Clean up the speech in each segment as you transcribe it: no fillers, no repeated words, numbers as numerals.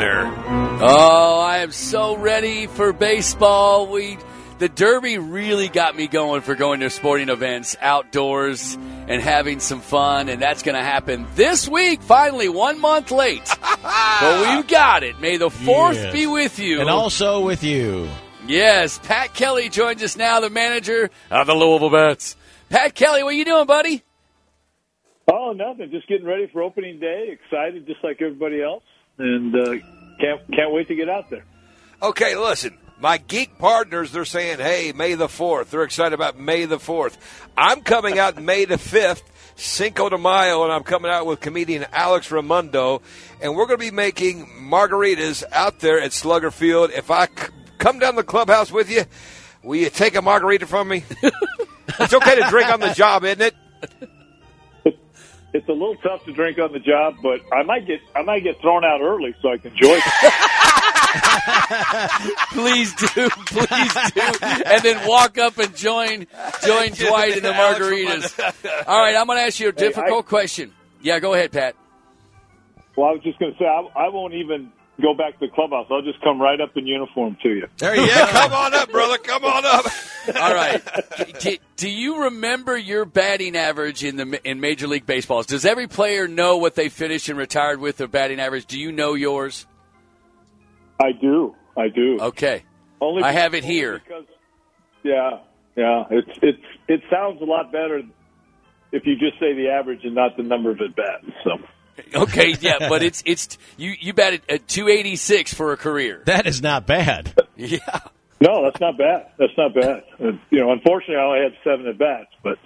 weather. Oh, I am so ready for baseball. The Derby really got me going for going to sporting events outdoors and having some fun, and that's going to happen this week, finally, 1 month late. But we've got it. May the 4th be with you. And also with you. Yes, Pat Kelly joins us now, the manager of the Louisville Bats. Pat Kelly, what are you doing, buddy? Oh, nothing. Just getting ready for opening day. Excited, just like everybody else, and can't wait to get out there. Okay, listen. My geek partners, they're saying, hey, May the 4th. They're excited about May the 4th. I'm coming out May the 5th, Cinco de Mayo, and I'm coming out with comedian Alex Raimondo, and we're going to be making margaritas out there at Slugger Field. If I come down to the clubhouse with you, will you take a margarita from me? It's okay to drink on the job, isn't it? It's a little tough to drink on the job, but I might get thrown out early so I can enjoy it. Please do, and then walk up and join Dwight in the margaritas. All right, I'm going to ask you a difficult question. Yeah, go ahead, Pat. Well, I was just going to say I won't even go back to the clubhouse. I'll just come right up in uniform to you. There you go. Come on up, brother. Come on up. All right. Do you remember your batting average in Major League Baseball? Does every player know what they finished and retired with their batting average? Do you know yours? I do. Okay. I have it here. Because, yeah. It sounds a lot better if you just say the average and not the number of at bats. So. Okay, yeah, but it's you batted at 286 for a career. That is not bad. Yeah. No, that's not bad. Unfortunately, I only had 7 at bats, but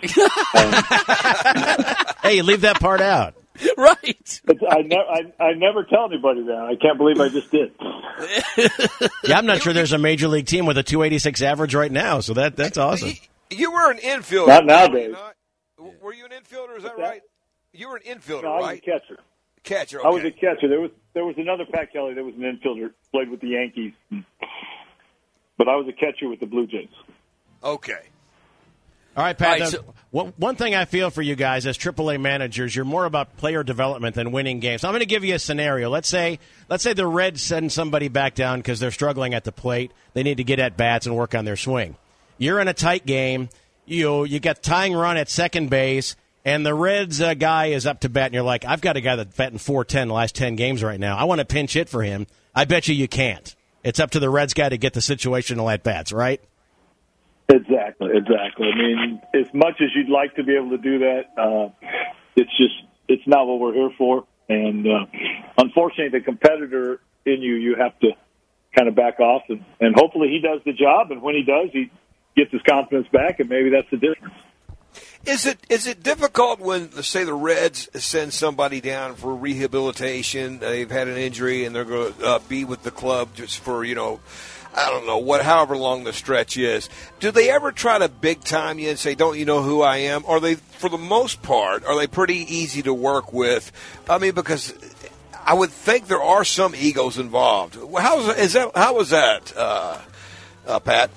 hey, you leave that part out. Right. I never tell anybody that. I can't believe I just did. Yeah, I'm not sure there's a major league team with a 286 average right now, so that's awesome. You were an infielder. Not nowadays. Were you an infielder? Is that right? You were an infielder, no, I was right? a catcher. Catcher. Okay. I was a catcher. There was another Pat Kelly that was an infielder, played with the Yankees, but I was a catcher with the Blue Jays. Okay. All right, Pat. One thing I feel for you guys as AAA managers, you're more about player development than winning games. So I'm going to give you a scenario. Let's say the Reds send somebody back down because they're struggling at the plate. They need to get at bats and work on their swing. You're in a tight game. You got tying run at second base, and the Reds guy is up to bat, and you're like, I've got a guy that's batting .410 the last 10 games right now. I want to pinch hit for him. I bet you can't. It's up to the Reds guy to get the situational at bats, right? Exactly. I mean, as much as you'd like to be able to do that, it's not what we're here for. And unfortunately, the competitor in you have to kind of back off, and hopefully he does the job. And when he does, he gets his confidence back, and maybe that's the difference. Is it difficult when, let's say, the Reds send somebody down for rehabilitation? They've had an injury, and they're going to be with the club just for, I don't know, however long the stretch is. Do they ever try to big time you and say, don't you know who I am? Or they, for the most part, are they pretty easy to work with? I mean, because I would think there are some egos involved. How was that, Pat?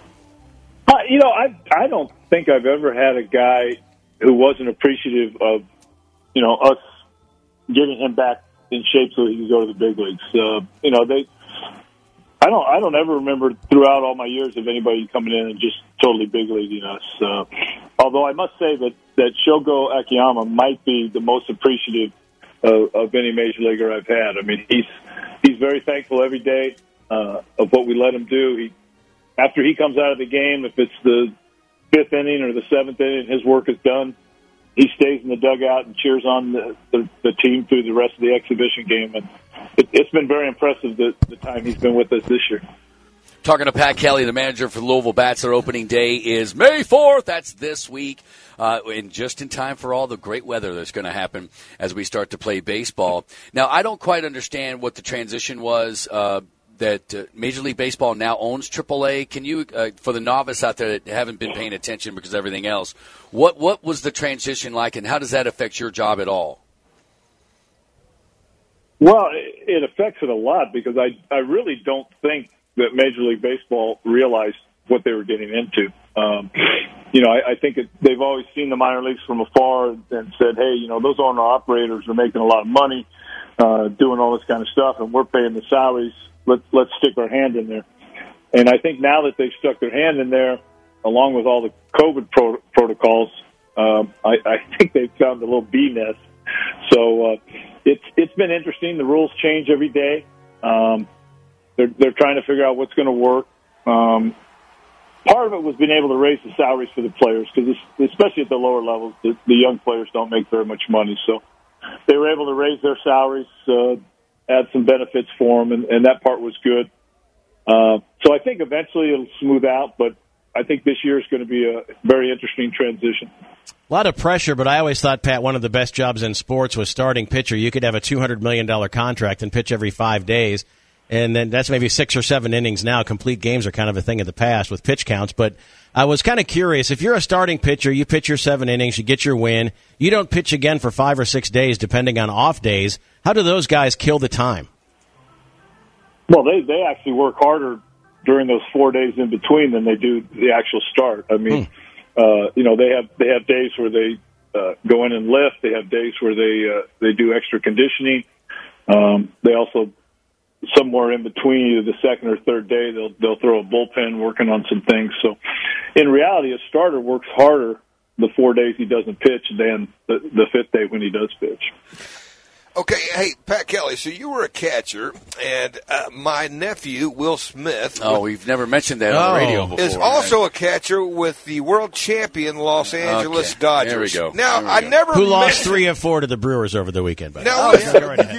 I don't think I've ever had a guy who wasn't appreciative of, us getting him back in shape so he could go to the big leagues. I don't ever remember throughout all my years of anybody coming in and just totally big leaguing us. Although I must say that Shogo Akiyama might be the most appreciative of any major leaguer I've had. I mean, he's very thankful every day of what we let him do. After he comes out of the game, if it's the 5th inning or the 7th inning, his work is done. He stays in the dugout and cheers on the team through the rest of the exhibition game. And it's been very impressive the time he's been with us this year. Talking to Pat Kelly, the manager for the Louisville Bats. Their opening day is May 4th. That's this week. And just in time for all the great weather that's going to happen as we start to play baseball. Now, I don't quite understand what the transition was that Major League Baseball now owns AAA. Can you, for the novice out there that haven't been paying attention because of everything else, what was the transition like, and how does that affect your job at all? Well, it affects it a lot because I really don't think that Major League Baseball realized what they were getting into. I think they've always seen the minor leagues from afar and said, hey, those owner-operators are making a lot of money. doing all this kind of stuff, and we're paying the salaries. Let's stick our hand in there. And I think now that they've stuck their hand in there, along with all the COVID protocols, I think they've found a little bee nest. So it's been interesting. The rules change every day. They're trying to figure out what's going to work. Part of it was being able to raise the salaries for the players, because especially at the lower levels, the young players don't make very much money. So they were able to raise their salaries, add some benefits for them, and that part was good. So I think eventually it'll smooth out, but I think this year is going to be a very interesting transition. A lot of pressure, but I always thought, Pat, one of the best jobs in sports was starting pitcher. You could have a $200 million contract and pitch every 5 days, and then that's maybe 6 or 7 innings now. Complete games are kind of a thing of the past with pitch counts, but I was kind of curious. If you're a starting pitcher, you pitch your 7 innings, you get your win, you don't pitch again for 5 or 6 days depending on off days. How do those guys kill the time? Well, they actually work harder during those 4 days in between than they do the actual start. I mean, they have days where they go in and lift. They have days where they do extra conditioning. They also, somewhere in between either the second or third day, they'll throw a bullpen working on some things. So in reality, a starter works harder the 4 days he doesn't pitch than the 5th day when he does pitch. Okay, hey, Pat Kelly, so you were a catcher, and my nephew, Will Smith... we've never mentioned that on the radio before. ...is also a catcher with the world champion Los Angeles Dodgers. There we go. Now, I never... Who lost 3 of 4 to the Brewers over the weekend. Now, what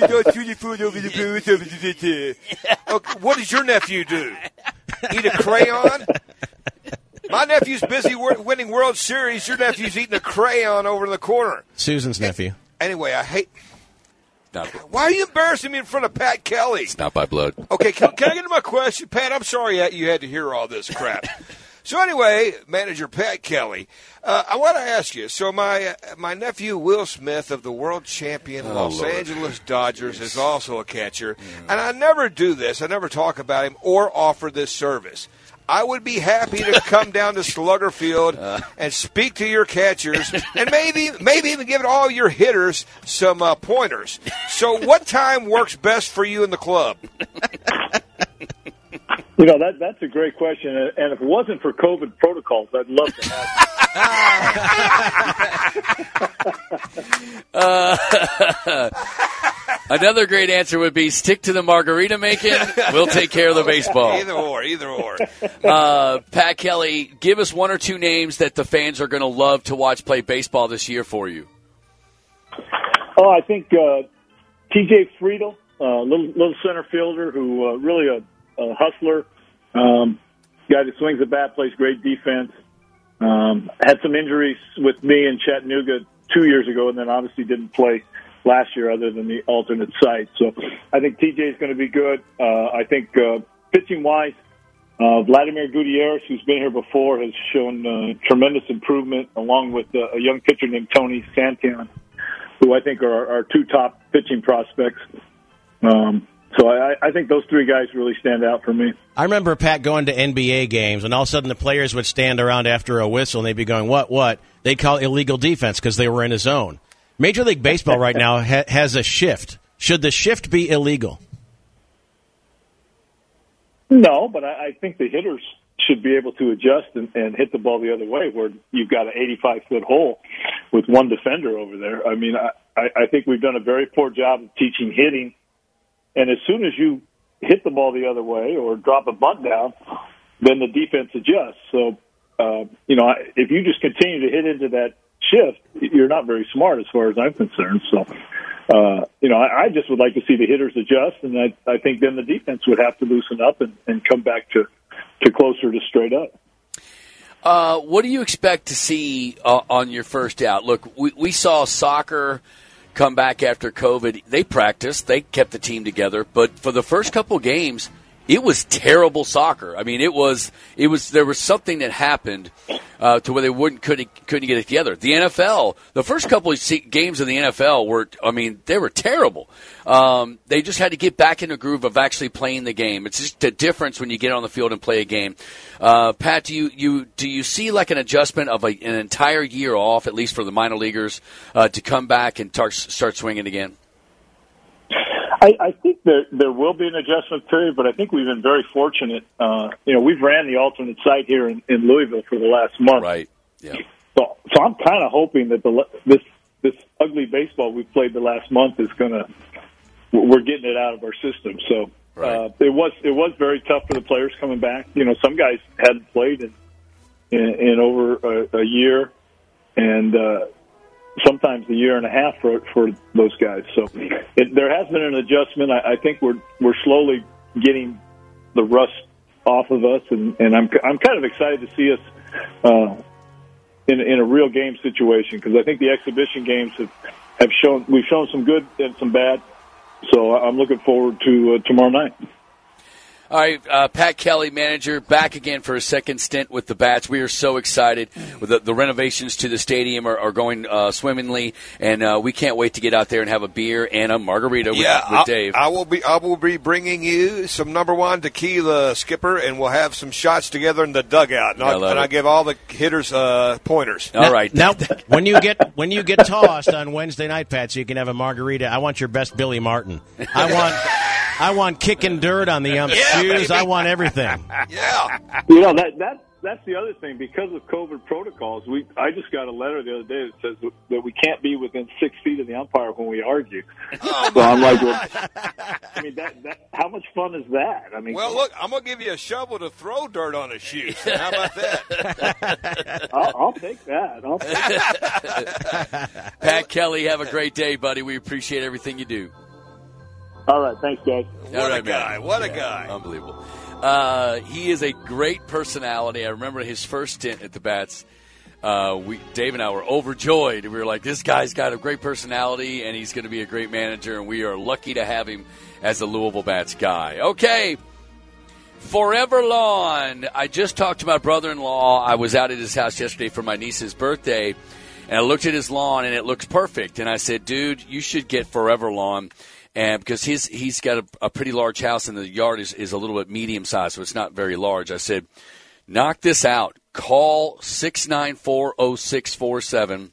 does your nephew do? Eat a crayon? My nephew's busy winning World Series. Your nephew's eating a crayon over in the corner. Susan's nephew. Anyway, I hate... Why are you embarrassing me in front of Pat Kelly? It's not by blood. Okay, can I get to my question? Pat, I'm sorry you had to hear all this crap. So anyway, manager Pat Kelly, I want to ask you, so my nephew Will Smith of the world champion Los Angeles Dodgers is also a catcher, and I never do this. I never talk about him or offer this service. I would be happy to come down to Slugger Field and speak to your catchers and maybe even give all your hitters some pointers. So what time works best for you in the club? You know, that's a great question. And if it wasn't for COVID protocols, I'd love to have Another great answer would be stick to the margarita making. We'll take care of the baseball. Either or. Pat Kelly, give us 1 or 2 names that the fans are going to love to watch play baseball this year for you. Oh, I think T.J. Friedel, little center fielder who really a hustler, guy that swings the bat, plays great defense. Had some injuries with me in Chattanooga 2 years ago, and then obviously didn't play last year other than the alternate site. So I think TJ is going to be good. I think pitching-wise, Vladimir Gutierrez, who's been here before, has shown tremendous improvement, along with a young pitcher named Tony Santan, who I think are our 2 top pitching prospects. So I think those 3 guys really stand out for me. I remember, Pat, going to NBA games, and all of a sudden the players would stand around after a whistle, and they'd be going, what? They'd call it illegal defense because they were in a zone. Major League Baseball right now has a shift. Should the shift be illegal? No, but I think the hitters should be able to adjust and hit the ball the other way, where you've got an 85-foot hole with 1 defender over there. I mean, I think we've done a very poor job of teaching hitting. And as soon as you hit the ball the other way or drop a bunt down, then the defense adjusts. So, if you just continue to hit into that shift, you're not very smart as far as I'm concerned. So, I just would like to see the hitters adjust, and I think then the defense would have to loosen up and come back to closer to straight up. What do you expect to see on your first out? Look, we saw soccer come back after COVID. They practiced. They kept the team together. But for the first couple games, it was terrible soccer. I mean, there was something that happened to where they couldn't get it together. The NFL, the first couple of games of the NFL they were terrible. They just had to get back in the groove of actually playing the game. It's just a difference when you get on the field and play a game. Pat, do you see like an adjustment of an entire year off, at least for the minor leaguers, to come back and start swinging again? I think there will be an adjustment period, but I think we've been very fortunate. We've ran the alternate site here in Louisville for the last month. Right. Yeah. So I'm kind of hoping that this ugly baseball we've played the last month is we're getting it out of our system. So right. It was very tough for the players coming back. Some guys hadn't played in over a year, and sometimes a year and a half for those guys. So there has been an adjustment. I think we're slowly getting the rust off of us, and I'm kind of excited to see us in a real game situation, because I think the exhibition games we've shown some good and some bad. So I'm looking forward to tomorrow night. All right, Pat Kelly, manager, back again for a second stint with the Bats. We are so excited. The renovations to the stadium are going swimmingly, and we can't wait to get out there and have a beer and a margarita with Dave. I will be bringing you some number 1 tequila, Skipper, and we'll have some shots together in the dugout. And I give all the hitters pointers. All right. Now, when you get tossed on Wednesday night, Pat, so you can have a margarita, I want your best Billy Martin. I want kicking dirt on the ump's shoes. Baby. I want everything. Yeah. That's the other thing. Because of COVID protocols, I just got a letter the other day that says that we can't be within 6 feet of the umpire when we argue. Oh, so I'm like, how much fun is that? Well, look, I'm going to give you a shovel to throw dirt on his shoes. How about that? I'll take that. Pat Kelly, have a great day, buddy. We appreciate everything you do. All right, thanks, guys. What a guy. What a guy. Unbelievable. He is a great personality. I remember his first stint at the Bats. Dave and I were overjoyed. We were like, this guy's got a great personality, and he's going to be a great manager, and we are lucky to have him as a Louisville Bats guy. Okay. Forever Lawn. I just talked to my brother-in-law. I was out at his house yesterday for my niece's birthday, and I looked at his lawn, and it looks perfect. And I said, dude, you should get Forever Lawn. And because he's got a pretty large house, and the yard is a little bit medium sized, so it's not very large. I said, knock this out. Call 694-0647.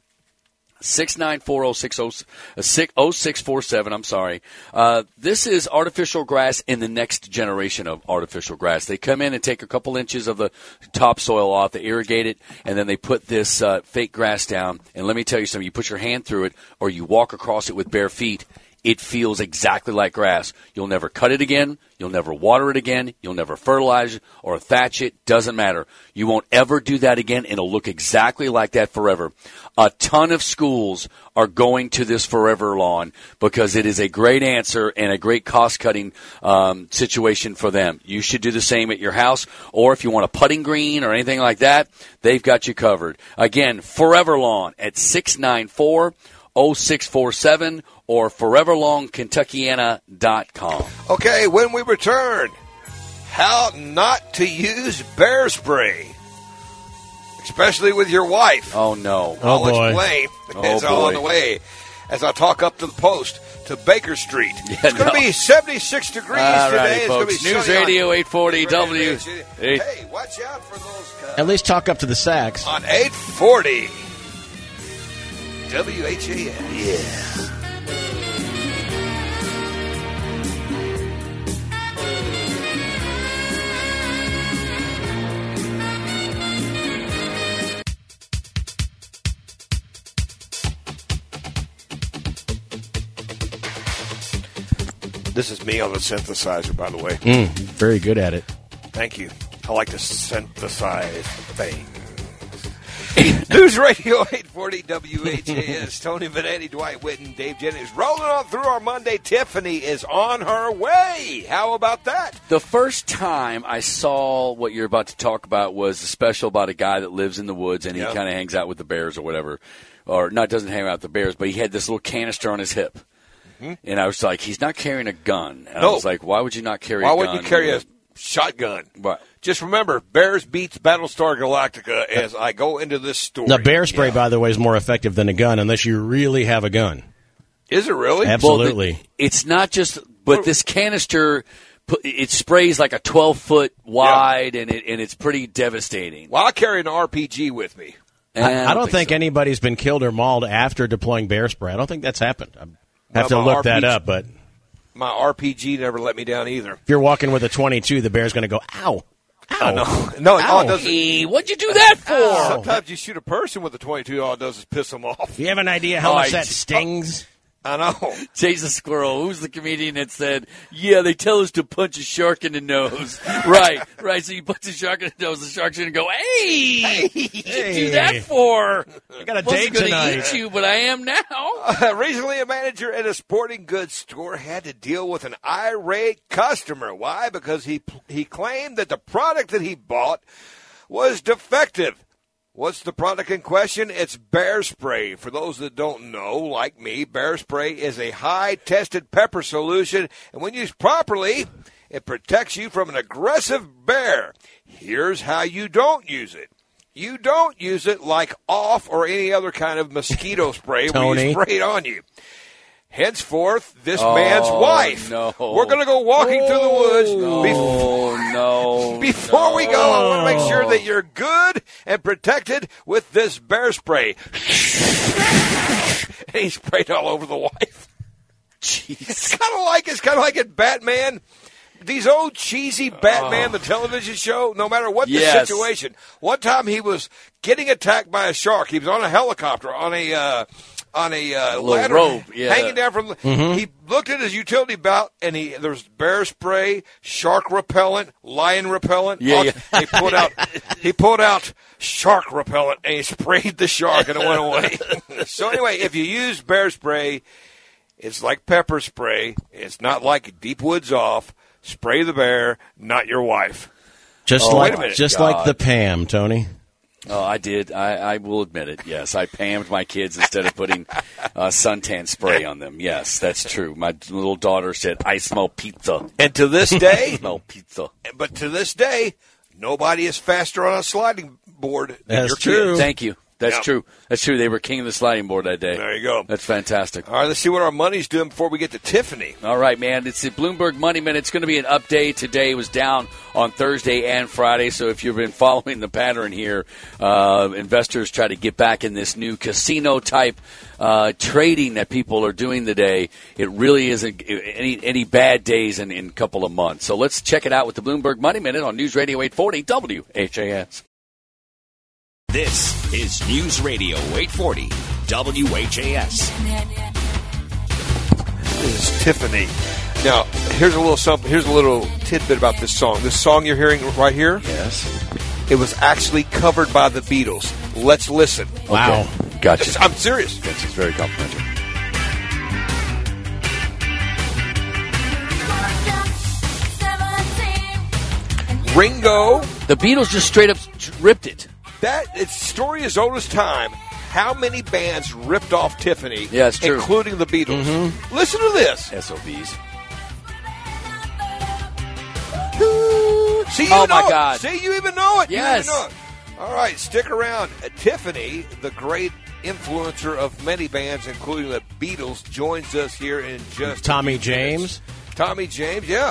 694-0647. I'm sorry. This is artificial grass in the next generation of artificial grass. They come in and take a couple inches of the topsoil off, they irrigate it, and then they put this fake grass down. And let me tell you something. You put your hand through it, or you walk across it with bare feet. It feels exactly like grass. You'll never cut it again. You'll never water it again. You'll never fertilize it or thatch it. Doesn't matter. You won't ever do that again, and it'll look exactly like that forever. A ton of schools are going to this Forever Lawn because it is a great answer and a great cost-cutting situation for them. You should do the same at your house, or if you want a putting green or anything like that, they've got you covered. Again, Forever Lawn at 694-0647 or foreverlongkentuckiana.com. Okay, when we return, how not to use bear spray, especially with your wife. Oh, no. I'll explain. It's all on the way as I talk up to the post to Baker Street. It's going to be 76 degrees today. It's folks. News Radio 840 W. Hey, watch out for those At least talk up to the sacks. On 840 WHAS. Yeah. This is me on the synthesizer, by the way. Very good at it. Thank you. I like to synthesize things. News Radio 840 WHAS. Tony Benetti, Dwight Whitten, Dave Jennings. Rolling on through our Monday. Tiffany is on her way. How about that? The first time I saw what you're about to talk about was a special about a guy that lives in the woods, and he kind of hangs out with the bears or whatever. Or not, doesn't hang out with the bears, but he had this little canister on his hip. And I was like, he's not carrying a gun. And I was like, why would you not carry a gun? Why would you carry a shotgun? What? Just remember, Bears beats Battlestar Galactica as I go into this story. The bear spray, by the way, is more effective than a gun unless you really have a gun. Is it really? Absolutely. Well, it's not just, but this canister, it sprays like a 12-foot wide, and it's pretty devastating. Well, I carry an RPG with me. I don't think anybody's been killed or mauled after deploying bear spray. I don't think that's happened. I have to look that up, but my RPG never let me down either. If you're walking with a 22, the bear's going to go, ow. Ow. No, Ow. all it does Hey, what'd you do that for? sometimes you shoot a person with a 22, all it does is piss them off. Do you have an idea how much that stings? I know. Chase the Squirrel. Who's the comedian that said, yeah, they tell us to punch a shark in the nose. right. So you punch a shark in the nose, the shark's going to go, hey, what'd you do that for? I got a date tonight. I wasn't going to eat you, but I am now. Recently, a manager at a sporting goods store had to deal with an irate customer. Why? Because he claimed that the product that he bought was defective. What's the product in question? It's bear spray. For those that don't know, like me, bear spray is a high-tested pepper solution, and when used properly, it protects you from an aggressive bear. Here's how you don't use it. You don't use it like off or any other kind of mosquito spray where you spray it on you. Henceforth, this man's wife. No. We're going to go walking through the woods. Before we go, I want to make sure that you're good and protected with this bear spray. And he sprayed all over the wife. Jeez. It's kind of like in Batman. These old cheesy Batman, the television show, no matter what the situation. One time he was getting attacked by a shark. He was on a helicopter, on a ladder rope, hanging down from. He looked at his utility belt, and there was bear spray, shark repellent, lion repellent. He pulled out shark repellent, and he sprayed the shark, and it went away. So anyway, if you use bear spray, it's like pepper spray. It's not like Deep Woods Off. Spray the bear, not your wife. Just like the Pam, Tony. Oh, I did. I will admit it. Yes, I Pammed my kids instead of putting suntan spray on them. Yes, that's true. My little daughter said, "I smell pizza." And to this day, smell pizza. But to this day, nobody is faster on a sliding board than That's your true. kids. Thank you. That's true. That's true. They were king of the sliding board that day. There you go. That's fantastic. All right, let's see what our money's doing before we get to Tiffany. All right, man. It's the Bloomberg Money Minute. It's going to be an update. Today was down on Thursday and Friday, so if you've been following the pattern here, investors try to get back in this new casino-type trading that people are doing today. It really isn't any bad days in a couple of months. So let's check it out with the Bloomberg Money Minute on News Radio 840 WHAS. This is News Radio 840 WHAS. This is Tiffany. Now, here's a little something. Here's a little tidbit about this song. This song you're hearing right here? Yes. It was actually covered by the Beatles. Let's listen. Wow. Okay. Gotcha. I'm serious. Gotcha. It's very complimentary. Ringo. The Beatles just straight up ripped it. It's story as old as time. How many bands ripped off Tiffany? Yeah, it's true. Including the Beatles. Listen to this. SOBs. See, Oh, my God. See, you even know it. Yes. You even know it. All right, stick around. Tiffany, the great influencer of many bands, including the Beatles, joins us here in just Tommy a few minutes. James. Tommy James, yeah.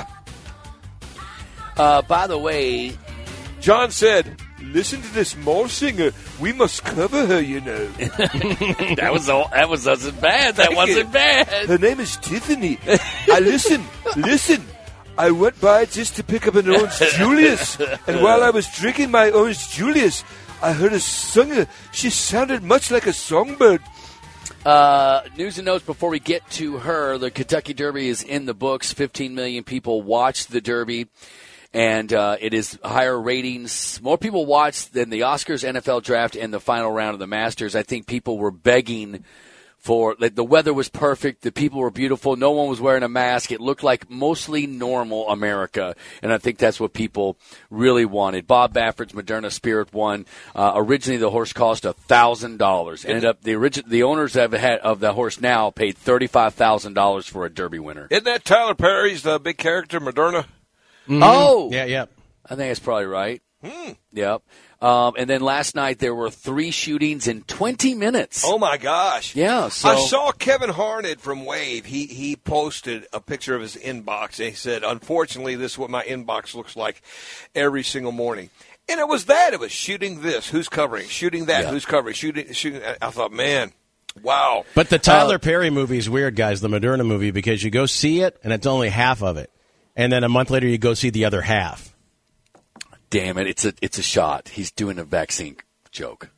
By the way, John said, "Listen to this mole singer. We must cover her, you know." that wasn't bad. That wasn't bad. Her name is Tiffany. Listen. I went by just to pick up an Orange Julius, and while I was drinking my Orange Julius, I heard a singer. She sounded much like a songbird. News and notes before we get to her. The Kentucky Derby is in the books. 15 million people watched the Derby. And it is higher ratings. More people watched than the Oscars, NFL Draft, and the final round of the Masters. I think people were begging for the weather was perfect. The people were beautiful. No one was wearing a mask. It looked like mostly normal America. And I think that's what people really wanted. Bob Baffert's Moderna Spirit won. Originally, the horse cost $1,000. Ended up the owners of the horse now paid $35,000 for a Derby winner. Isn't that Tyler Perry's the big character, Moderna? Mm-hmm. Oh, yeah. I think that's probably right. Yep. And then last night there were 3 shootings in 20 minutes. Oh my gosh! Yeah. So I saw Kevin Harned from Wave. He posted a picture of his inbox, and he said, "Unfortunately, this is what my inbox looks like every single morning." And it was that. It was shooting this. Who's covering? Shooting that. Yeah. Who's covering? Shooting. I thought, man. Wow. But the Tyler Perry movie is weird, guys, the Moderna movie, because you go see it, and it's only half of it. And then a month later, you go see the other half. Damn it, it's a shot. He's doing a vaccine joke.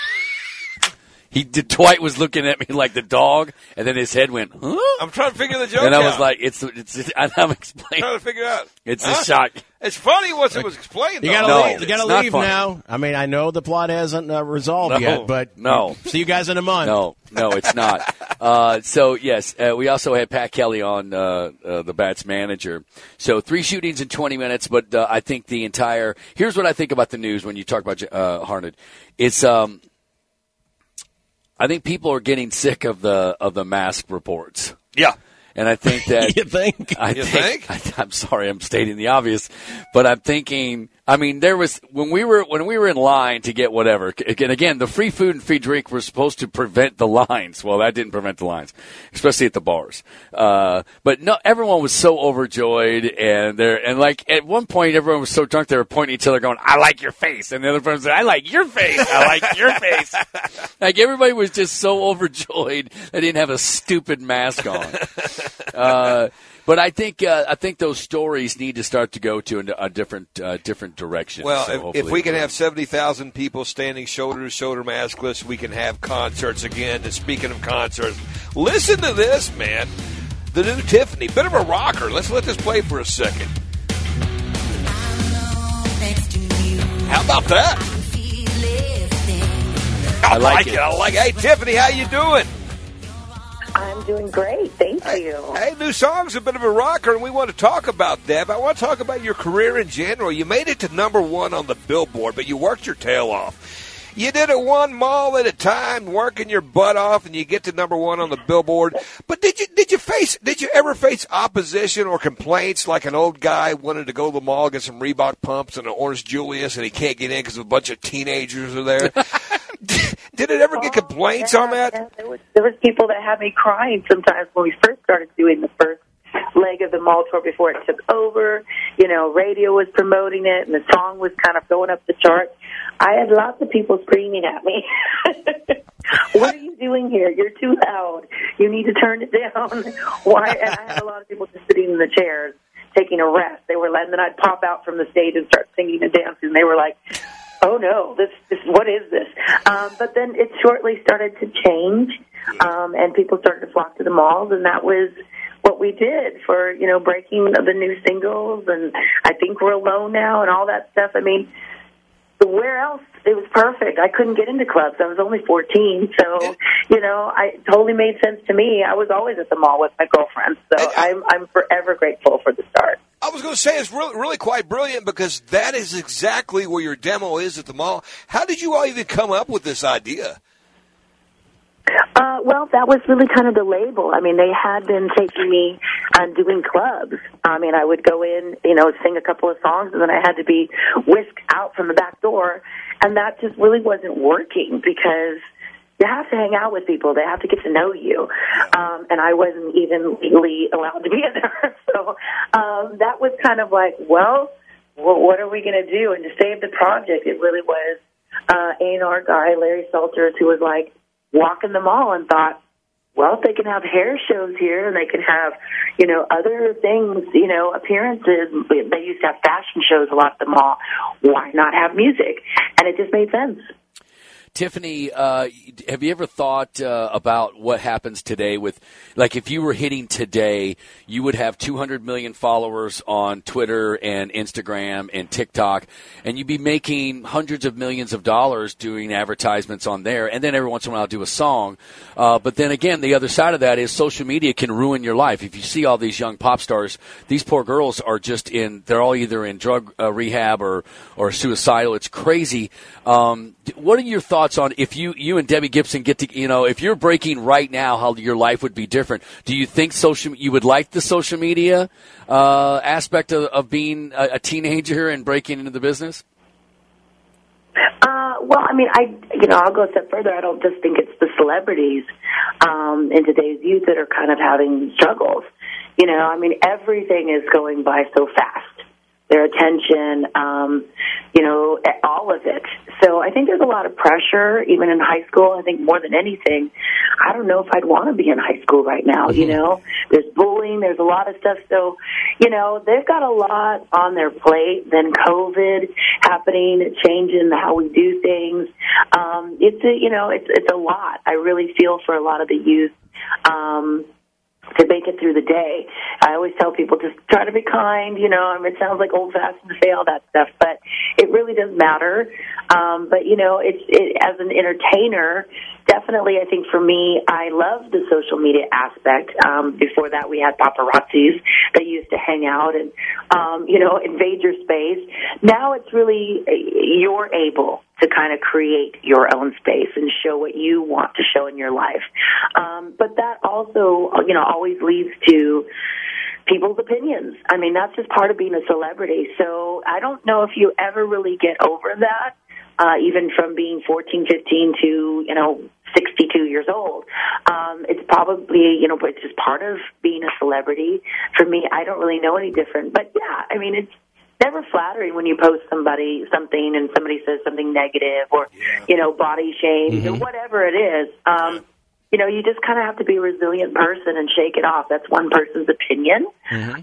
Dwight was looking at me like the dog, and then his head went, huh? I'm trying to figure the joke out. And I was like, I'm explaining. Trying to figure it out. It's a shot. It's funny once it was explained. You gotta leave now. I mean, I know the plot hasn't resolved yet, but see you guys in a month. No, it's not. So yes, we also had Pat Kelly on, the Bats manager. So 3 shootings in 20 minutes, but I think here's what I think about the news when you talk about Harned. It's I think people are getting sick of the mask reports. Yeah. And I think that You think? You think? I'm sorry, I'm stating the obvious, but I'm thinking. I mean, there was when we were in line to get whatever. Again, the free food and free drink were supposed to prevent the lines. Well, that didn't prevent the lines, especially at the bars. But no, everyone was so overjoyed, and like at one point, everyone was so drunk they were pointing at each other, going, "I like your face," and the other person said, "I like your face. I like your face." Like everybody was just so overjoyed they didn't have a stupid mask on. But I think those stories need to start to go to a different direction. Well, so if we can have 70,000 people standing shoulder to shoulder maskless, we can have concerts again. And speaking of concerts, listen to this, man. The new Tiffany, bit of a rocker. Let's let this play for a second. How about that? I like it. I like it. Hey, Tiffany, how you doing? I'm doing great. Thank you. Hey, new song's a bit of a rocker, and we want to talk about that. But I want to talk about your career in general. You made it to #1 on the Billboard, but you worked your tail off. You did it one mall at a time, working your butt off, and you get to #1 on the Billboard. But did you ever face opposition or complaints like an old guy wanted to go to the mall, get some Reebok pumps and an Orange Julius, and he can't get in because a bunch of teenagers are there? Did it ever get complaints on that? Yeah, there was people that had me crying sometimes when we first started doing the first leg of the mall tour before it took over. You know, radio was promoting it, and the song was kind of going up the charts. I had lots of people screaming at me. What are you doing here? You're too loud. You need to turn it down. Why? And I had a lot of people just sitting in the chairs taking a rest. They were, and then I'd pop out from the stage and start singing and dancing. They were like, "Oh no, this what is this?" But then it shortly started to change, and people started to flock to the malls, and that was what we did for, breaking the new singles, and I Think We're Alone Now and all that stuff. I mean, where else? It was perfect. I couldn't get into clubs. I was only 14, so, it totally made sense to me. I was always at the mall with my girlfriends, so I'm forever grateful for the start. I was going to say it's really quite brilliant because that is exactly where your demo is at the mall. How did you all even come up with this idea? Well, that was really kind of the label. I mean, they had been taking me and doing clubs. I mean, I would go in, sing a couple of songs, and then I had to be whisked out from the back door, and that just really wasn't working because you have to hang out with people. They have to get to know you. And I wasn't even legally allowed to be in there. So that was kind of like, well, what are we going to do? And to save the project, it really was A&R guy, Larry Salters, who was like walking the mall and thought, well, if they can have hair shows here and they can have, other things, appearances. They used to have fashion shows a lot at the mall. Why not have music? And it just made sense. Tiffany, have you ever thought about what happens today with, like, if you were hitting today, you would have 200 million followers on Twitter and Instagram and TikTok, and you'd be making hundreds of millions of dollars doing advertisements on there, and then every once in a while do a song. But then again, the other side of that is social media can ruin your life. If you see all these young pop stars, these poor girls are just they're all either in drug rehab or suicidal. It's crazy. What are your thoughts on if you and Debbie Gibson get to, if you're breaking right now, how your life would be different? Do you think you would like the social media aspect of being a teenager and breaking into the business? Well, I mean, I'll go a step further. I don't just think it's the celebrities in today's youth that are kind of having struggles. I mean, everything is going by so fast. their attention, all of it. So I think there's a lot of pressure, even in high school. I think more than anything, I don't know if I'd want to be in high school right now, There's bullying, there's a lot of stuff. So, they've got a lot on their plate. Then COVID happening, changing how we do things. It's a lot. I really feel for a lot of the youth. To make it through the day. I always tell people just try to be kind, it sounds like old-fashioned to say all that stuff, but it really does matter. But, as an entertainer, definitely I think for me, I love the social media aspect. Before that, we had paparazzis that used to hang out and, invade your space. Now it's really, you're able to kind of create your own space and show what you want to show in your life. But that also, always leads to people's opinions. I mean, that's just part of being a celebrity. So I don't know if you ever really get over that, even from being 14, 15 to, 62 years old. It's probably, it's just part of being a celebrity. For me, I don't really know any different. But, yeah, I mean, it's never flattering when you post something and somebody says something negative or, body shame or whatever it is. You just kind of have to be a resilient person and shake it off. That's one person's opinion. And,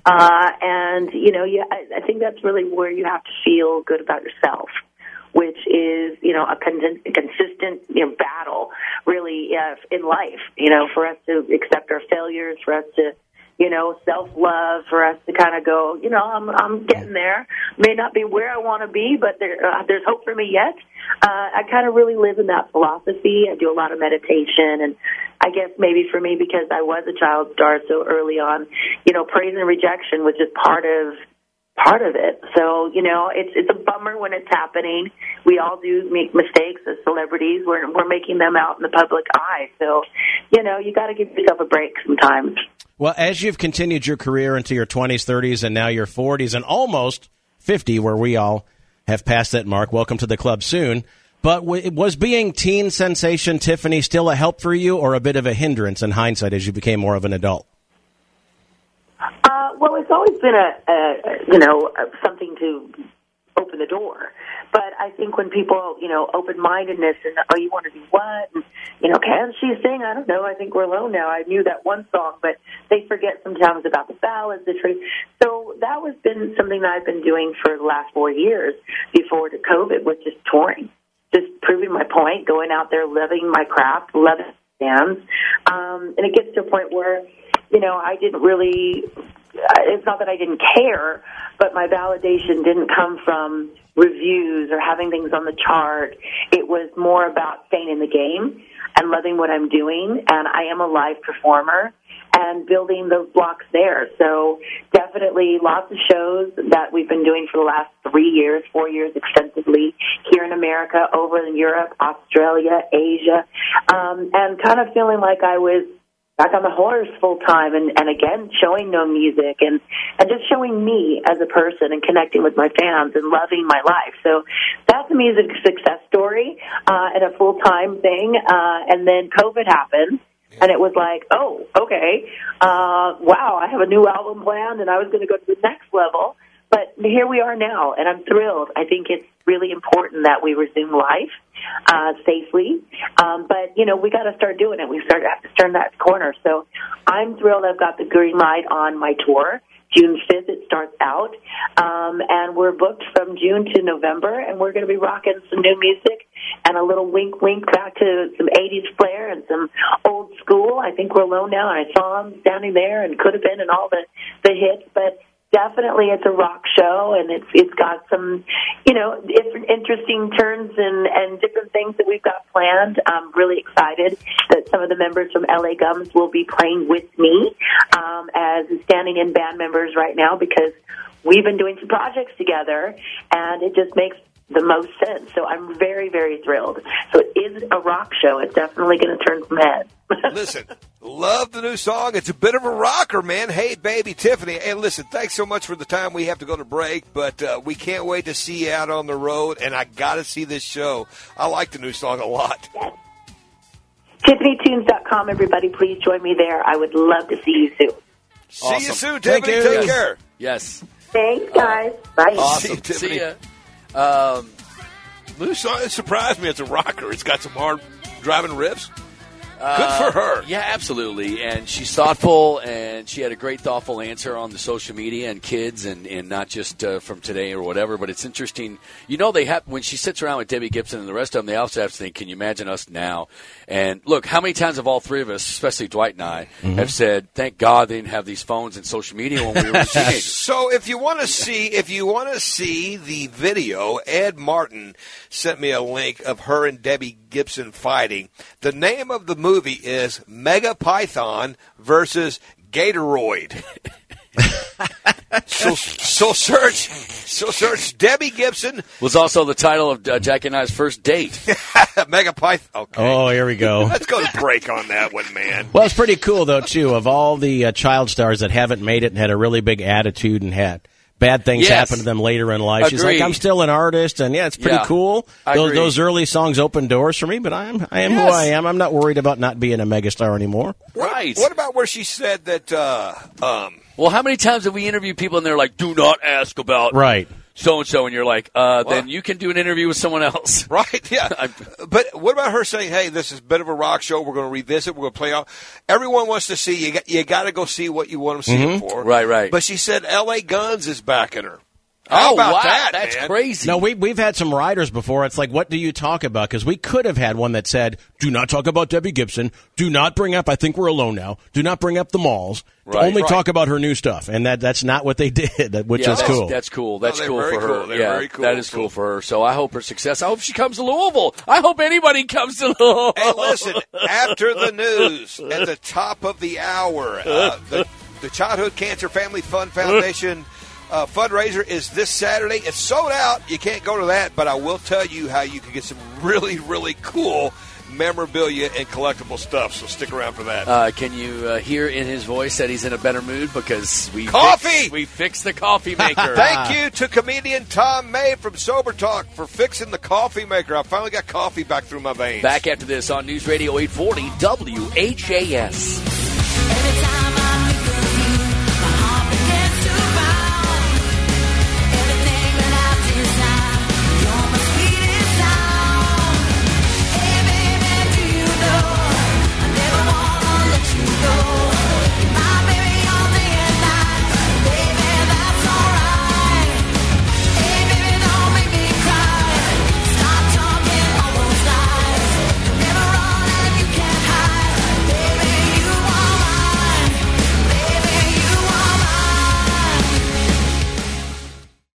I think that's really where you have to feel good about yourself, which is, a consistent, battle, really, in life, for us to accept our failures, for us to, self-love, for us to kind of go, I'm getting there. May not be where I want to be, but there's hope for me yet. I kind of really live in that philosophy. I do a lot of meditation, and I guess maybe for me, because I was a child star so early on, praise and rejection was just part of it. So, it's a bummer when it's happening. We all do make mistakes as celebrities. We're making them out in the public eye. So, you got to give yourself a break sometimes. Well, as you've continued your career into your 20s, 30s, and now your 40s, and almost 50, where we all have passed that mark, welcome to the club soon. But was being teen sensation Tiffany still a help for you or a bit of a hindrance in hindsight as you became more of an adult? Well, it's always been something to open the door. But I think when people, open-mindedness and, you want to do what? And, can she sing? I don't know. I think we're alone now. I knew that one song, but they forget sometimes about the ballads. So that has been something that I've been doing for the last 4 years before the COVID, was just touring, just proving my point, going out there, loving my craft, loving bands. And it gets to a point where, I didn't really, it's not that I didn't care, but my validation didn't come from reviews or having things on the chart. It was more about staying in the game and loving what I'm doing. And I am a live performer and building those blocks there. So definitely lots of shows that we've been doing for the last 4 years extensively here in America, over in Europe, Australia, Asia, and kind of feeling like I was back on the horse full time and again, showing no music and just showing me as a person and connecting with my fans and loving my life. So that's a music success story and a full-time thing. And then COVID happened. And it was like, oh, okay, wow, I have a new album planned and I was going to go to the next level. But here we are now, and I'm thrilled. I think it's really important that we resume life safely. But, we got to start doing it. We have to turn that corner. So I'm thrilled I've got the green light on my tour. June 5th, it starts out. And we're booked from June to November, and we're going to be rocking some new music and a little wink back to some 80s flair and some old school. I think we're alone now, and I saw him standing there and Could Have Been and all the hits. But definitely it's a rock show, and it's got some, different interesting turns and different things that we've got planned. I'm really excited that some of the members from LA Gums will be playing with me as standing in band members right now, because we've been doing some projects together, and it just makes the most sense. So I'm very, very thrilled. So it is a rock show. It's definitely going to turn some heads. Listen, love the new song. It's a bit of a rocker, man. Hey, baby, Tiffany. And listen, thanks so much for the time. We have to go to break, but we can't wait to see you out on the road, and I got to see this show. I like the new song a lot. Yes. TiffanyTunes.com, everybody. Please join me there. I would love to see you soon. See you soon, Tiffany. Take care. Yes. Thanks, guys. Bye. Awesome. See ya. Lou, it surprised me. It's a rocker. It's got some hard driving riffs. Good for her. Yeah, absolutely. And she's thoughtful, and she had a great, thoughtful answer on the social media and kids, and not just from today or whatever. But it's interesting. You know, they have when she sits around with Debbie Gibson and the rest of them, they also have to think, can you imagine us now? And look, how many times have all three of us, especially Dwight and I, have said, thank God they didn't have these phones and social media when we were teenagers. So if you want to see the video, Ed Martin sent me a link of her and Debbie Gibson fighting. The name of the movie is Mega Python versus Gatoroid. So search Debbie Gibson. Was also the title of Jackie and I's first date. Mega Python. Okay. Oh, here we go. Let's go to break on that one, man. Well, it's pretty cool, though, too, of all the child stars that haven't made it and had a really big attitude and had bad things happen to them later in life. She's like, I'm still an artist, and it's pretty cool. Those early songs opened doors for me, but I am who I am. I'm not worried about not being a megastar anymore. Right. What about where she said that, well, how many times have we interviewed people and they're like, do not ask about so-and-so, and you're like, then you can do an interview with someone else. Right, yeah. But what about her saying, hey, this is a bit of a rock show. We're going to revisit. We're going to play off. Everyone wants to see. You got to go see what you want to see it for. Right. But she said L.A. Guns is backing her. How about that, That's man? crazy. No, we've had some writers before. It's like, what do you talk about? Because we could have had one that said, do not talk about Debbie Gibson. Do not bring up, I Think We're Alone Now. Do not bring up the malls. Only talk about her new stuff. And that's not what they did, which is cool. That's cool. That's cool for her. Cool. They're very cool. That is cool for her. So I hope her success. I hope she comes to Louisville. I hope anybody comes to Louisville. Hey, listen, after the news, at the top of the hour, the Childhood Cancer Family Fund Foundation fundraiser is this Saturday. It's sold out. You can't go to that, but I will tell you how you can get some really, really cool memorabilia and collectible stuff, so stick around for that. Can you hear in his voice that he's in a better mood because we fixed the coffee maker. Thank you to comedian Tom May from Sober Talk for fixing the coffee maker. I finally got coffee back through my veins. Back after this on News Radio 840 WHAS. Every time I